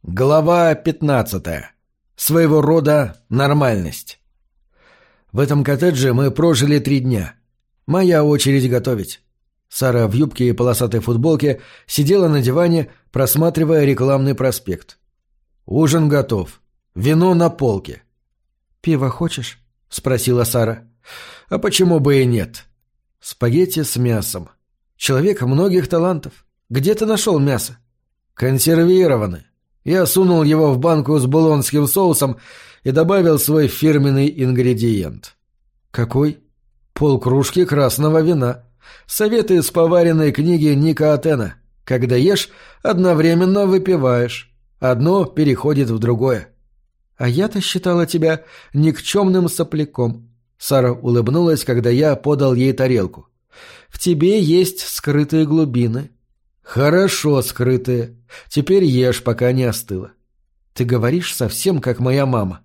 Глава 15. Своего рода нормальность. В этом коттедже мы прожили 3 дня. Моя очередь готовить. Сара в юбке и полосатой футболке сидела на диване, просматривая рекламный проспект. Ужин готов. Вино на полке. «Пиво хочешь?» — спросила Сара. А почему бы и нет? Спагетти с мясом. Человек многих талантов. Где ты нашел мясо? Консервированы. Я сунул его в банку с булонским соусом и добавил свой фирменный ингредиент. Какой? Полкружки красного вина. Советы из поваренной книги Ника Атена. Когда ешь, одновременно выпиваешь. Одно переходит в другое. А я-то считала тебя никчемным сопляком. Сара улыбнулась, когда я подал ей тарелку. В тебе есть скрытые глубины. Хорошо скрытые. Теперь ешь, пока не остыло. Ты говоришь совсем как моя мама.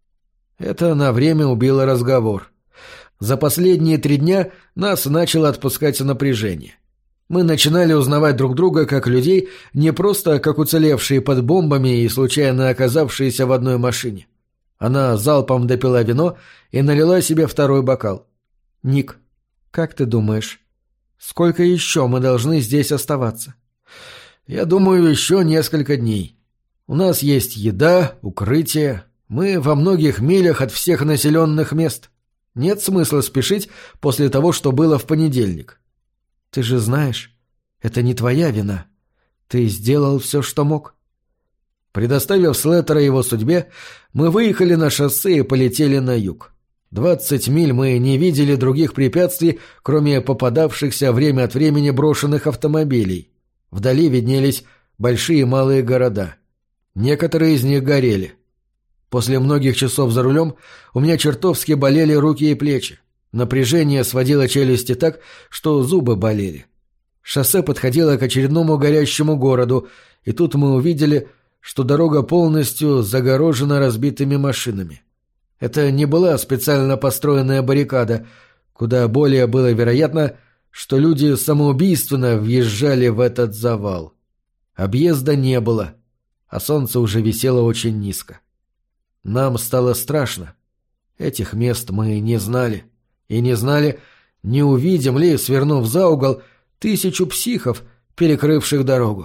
Это на время убило разговор. За последние 3 дня нас начало отпускать напряжение. Мы начинали узнавать друг друга как людей, не просто как уцелевшие под бомбами и случайно оказавшиеся в одной машине. Она залпом допила вино и налила себе 2-й бокал. «Ник, как ты думаешь, сколько еще мы должны здесь оставаться?» «Я думаю, еще несколько дней. У нас есть еда, укрытие. Мы во многих милях от всех населенных мест. Нет смысла спешить после того, что было в понедельник». «Ты же знаешь, это не твоя вина. Ты сделал все, что мог». Предоставив Слеттера его судьбе, мы выехали на шоссе и полетели на юг. 20 миль мы не видели других препятствий, кроме попадавшихся время от времени брошенных автомобилей. Вдали виднелись большие и малые города. Некоторые из них горели. После многих часов за рулем у меня чертовски болели руки и плечи. Напряжение сводило челюсти так, что зубы болели. Шоссе подходило к очередному горящему городу, и тут мы увидели, что дорога полностью загорожена разбитыми машинами. Это не была специально построенная баррикада, куда более было вероятно, что люди самоубийственно въезжали в этот завал. Объезда не было, а солнце уже висело очень низко. Нам стало страшно. Этих мест мы не знали. И не знали, не увидим ли, свернув за угол, 1000 психов, перекрывших дорогу.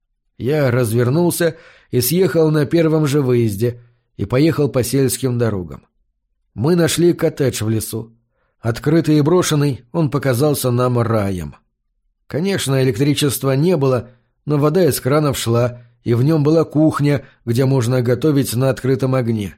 Я развернулся и съехал на первом же выезде и поехал по сельским дорогам. Мы нашли коттедж в лесу. Открытый и брошенный, он показался нам раем. Конечно, электричества не было, но вода из кранов шла, и в нем была кухня, где можно готовить на открытом огне.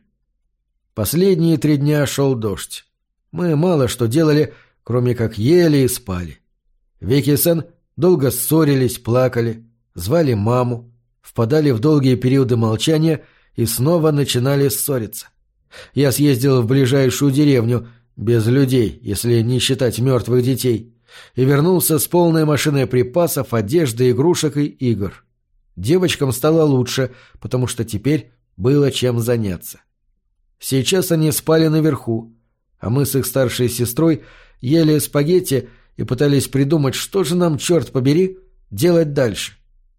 Последние 3 дня шел дождь. Мы мало что делали, кроме как ели и спали. Вики и Сен долго ссорились, плакали, звали маму, впадали в долгие периоды молчания и снова начинали ссориться. Я съездил в ближайшую деревню, без людей, если не считать мертвых детей, и вернулся с полной машиной припасов, одежды, игрушек и игр. Девочкам стало лучше, потому что теперь было чем заняться. Сейчас они спали наверху, а мы с их старшей сестрой ели спагетти и пытались придумать, что же нам, черт побери, делать дальше.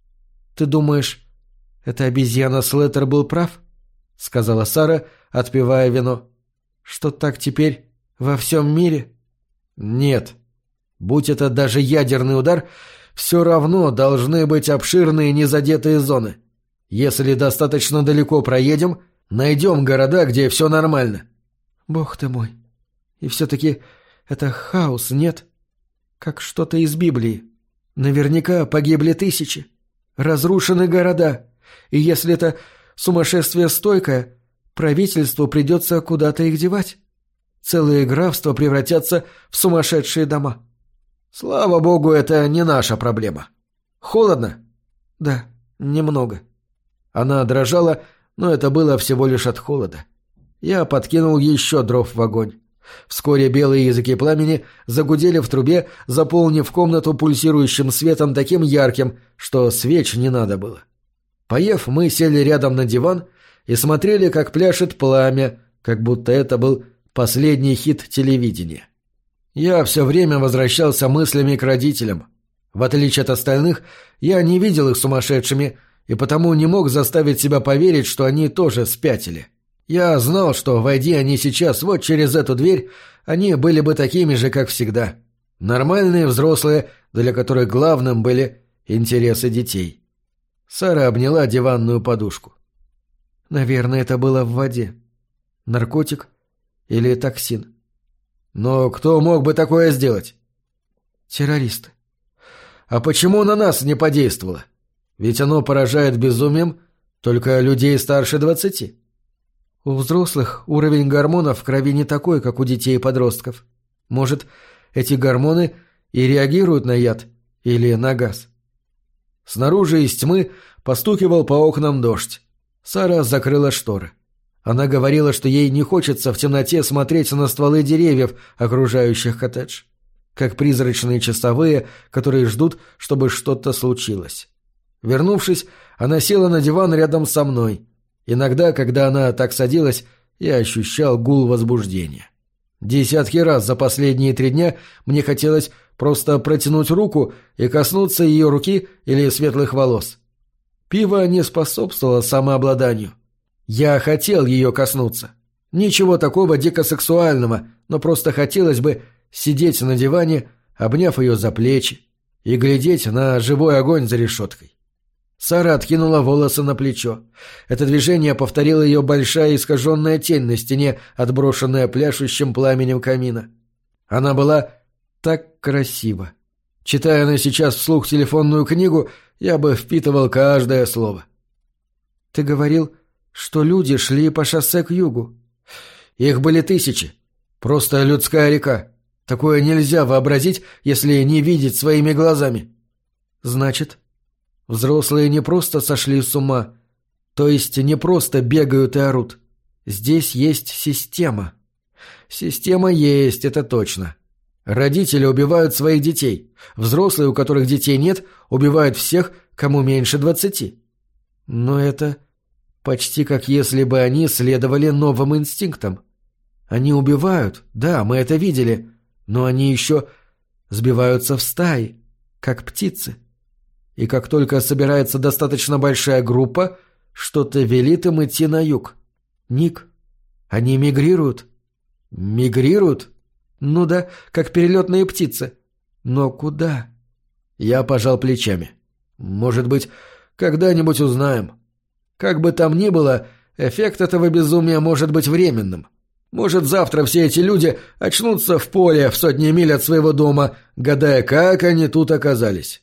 «Ты думаешь, эта обезьяна Слеттер был прав?» — сказала Сара, отпивая вино. «Что так теперь во всем мире?» «Нет. Будь это даже ядерный удар, все равно должны быть обширные незадетые зоны. Если достаточно далеко проедем, найдем города, где все нормально». «Бог ты мой! И все-таки это хаос, нет? Как что-то из Библии. Наверняка погибли 1000. Разрушены города. И если это сумасшествие стойкое, правительству придется куда-то их девать. Целые графства превратятся в сумасшедшие дома». «Слава богу, это не наша проблема. Холодно?» «Да, немного». Она дрожала, но это было всего лишь от холода. Я подкинул еще дров в огонь. Вскоре белые языки пламени загудели в трубе, заполнив комнату пульсирующим светом таким ярким, что свеч не надо было. Поев, мы сели рядом на диван и смотрели, как пляшет пламя, как будто это был последний хит телевидения. Я все время возвращался мыслями к родителям. В отличие от остальных, я не видел их сумасшедшими и потому не мог заставить себя поверить, что они тоже спятили. Я знал, что, войди они сейчас вот через эту дверь, они были бы такими же, как всегда. Нормальные взрослые, для которых главным были интересы детей. Сара обняла диванную подушку. Наверное, это было в воде. Наркотик или токсин. Но кто мог бы такое сделать? Террористы. А почему на нас не подействовало? Ведь оно поражает безумием только людей старше 20. У взрослых уровень гормонов в крови не такой, как у детей и подростков. Может, эти гормоны и реагируют на яд или на газ. Снаружи из тьмы постукивал по окнам дождь. Сара закрыла шторы. Она говорила, что ей не хочется в темноте смотреть на стволы деревьев, окружающих коттедж. Как призрачные часовые, которые ждут, чтобы что-то случилось. Вернувшись, она села на диван рядом со мной. Иногда, когда она так садилась, я ощущал гул возбуждения. Десятки раз за последние 3 дня мне хотелось просто протянуть руку и коснуться ее руки или светлых волос. Пиво не способствовало самообладанию. Я хотел ее коснуться. Ничего такого дико сексуального, но просто хотелось бы сидеть на диване, обняв ее за плечи, и глядеть на живой огонь за решеткой. Сара откинула волосы на плечо. Это движение повторила ее большая искаженная тень на стене, отброшенная пляшущим пламенем камина. Она была так красива. Читая она сейчас вслух телефонную книгу, я бы впитывал каждое слово. «Ты говорил, что люди шли по шоссе к югу». «Их были тысячи. Просто людская река. Такое нельзя вообразить, если не видеть своими глазами». «Значит, взрослые не просто сошли с ума, то есть не просто бегают и орут. Здесь есть система. Система есть, это точно. Родители убивают своих детей. Взрослые, у которых детей нет, убивают всех, кому меньше 20. Но это почти как если бы они следовали новым инстинктам. Они убивают, да, мы это видели, но они еще сбиваются в стаи, как птицы. И как только собирается достаточно большая группа, что-то велит им идти на юг. Ник, они мигрируют. Мигрируют? Ну да, как перелетные птицы. Но куда? Я пожал плечами. Может быть, когда-нибудь узнаем. Как бы там ни было, эффект этого безумия может быть временным. Может, завтра все эти люди очнутся в поле в 100 миль от своего дома, гадая, как они тут оказались.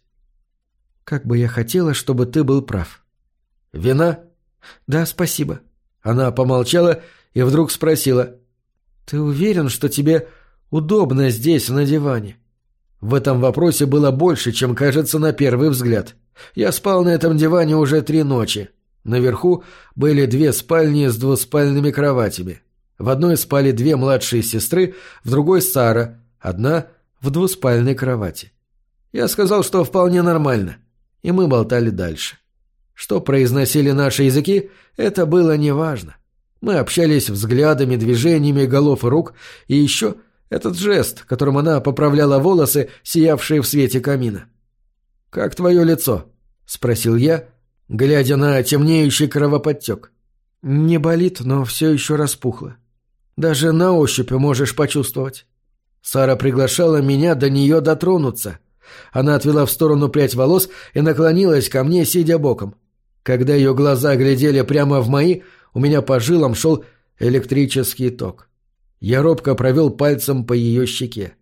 Как бы я хотела, чтобы ты был прав. Вина? Да, спасибо. Она помолчала и вдруг спросила. Ты уверен, что тебе удобно здесь, на диване? В этом вопросе было больше, чем кажется на первый взгляд. Я спал на этом диване уже 3 ночи. Наверху были 2 спальни с 2-спальными кроватями. В одной спали 2 младшие сестры, в другой Сара, одна в 2-спальной кровати. Я сказал, что вполне нормально, и мы болтали дальше. Что произносили наши языки, это было неважно. Мы общались взглядами, движениями голов и рук, и еще этот жест, которым она поправляла волосы, сиявшие в свете камина. «Как твое лицо?» — спросил я, глядя на темнеющий кровоподтек. «Не болит, но все еще распухло. Даже на ощупь можешь почувствовать». Сара приглашала меня до нее дотронуться. Она отвела в сторону прядь волос и наклонилась ко мне, сидя боком. Когда ее глаза глядели прямо в мои, у меня по жилам шел электрический ток. Я робко провел пальцем по ее щеке.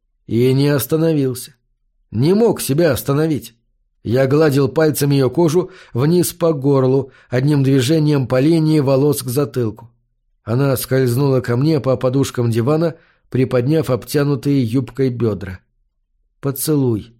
И не остановился. Не мог себя остановить. Я гладил пальцем ее кожу вниз по горлу, одним движением по линии волос к затылку. Она скользнула ко мне по подушкам дивана, приподняв обтянутые юбкой бедра. Поцелуй.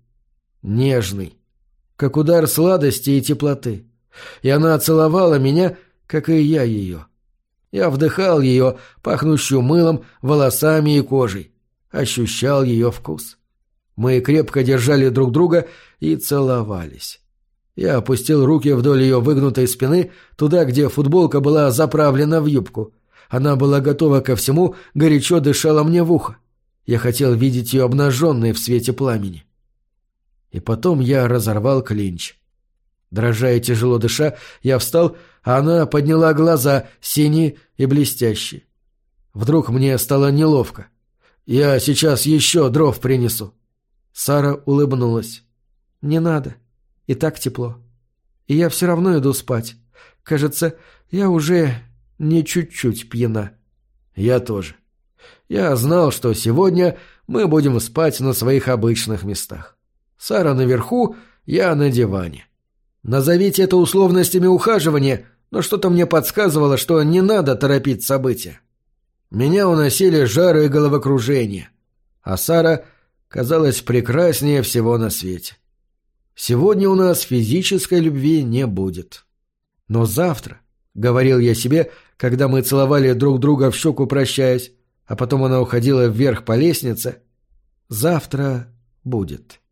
Нежный. Как удар сладости и теплоты. И она целовала меня, как и я ее. Я вдыхал ее, пахнущую мылом, волосами и кожей. Ощущал ее вкус. Мы крепко держали друг друга и целовались. Я опустил руки вдоль ее выгнутой спины, туда, где футболка была заправлена в юбку. Она была готова ко всему, горячо дышала мне в ухо. Я хотел видеть ее обнаженной в свете пламени. И потом я разорвал клинч. Дрожа и тяжело дыша, я встал, а она подняла глаза, синие и блестящие. Вдруг мне стало неловко. «Я сейчас еще дров принесу». Сара улыбнулась. «Не надо. И так тепло. И я все равно иду спать. Кажется, я уже не чуть-чуть пьяна». «Я тоже. Я знал, что сегодня мы будем спать на своих обычных местах. Сара наверху, я на диване. Назовите это условностями ухаживания, но что-то мне подсказывало, что не надо торопить события. Меня уносили жары и головокружение, а Сара казалась прекраснее всего на свете. Сегодня у нас физической любви не будет. Но завтра, — говорил я себе, когда мы целовали друг друга в щеку, прощаясь, а потом она уходила вверх по лестнице, — завтра будет».